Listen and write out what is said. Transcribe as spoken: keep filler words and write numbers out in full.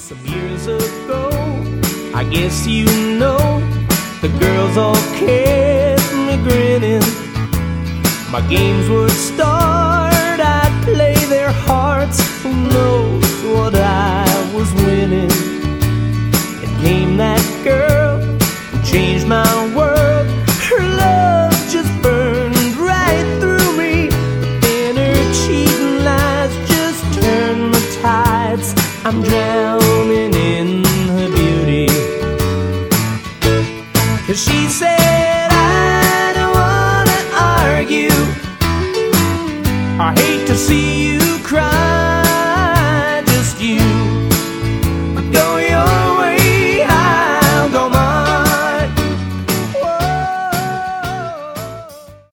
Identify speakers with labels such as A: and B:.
A: Some years ago, I guess you know, the girls all kept me grinning. My games would start, I'd play their hearts. Who knows what I was winning? And came that girl who changed my world. Her love just burned right through me, but then her cheating lies just turned the tides. I'm drowning in her beauty. 'Cause she said, I don't wanna argue, I hate to see